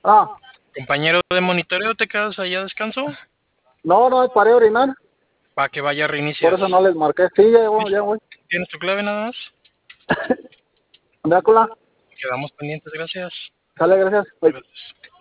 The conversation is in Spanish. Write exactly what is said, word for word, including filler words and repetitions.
Ah, Compañero de monitoreo, ¿te quedas allá a descanso? no, no, paré a orinar. Para que vaya, Por reinicias. eso no les marqué. Sí, ya voy, ya ¿Listo? voy. ¿Tienes tu clave nada más? Drácula, Quedamos pendientes, gracias. sale, gracias. Bye. Gracias.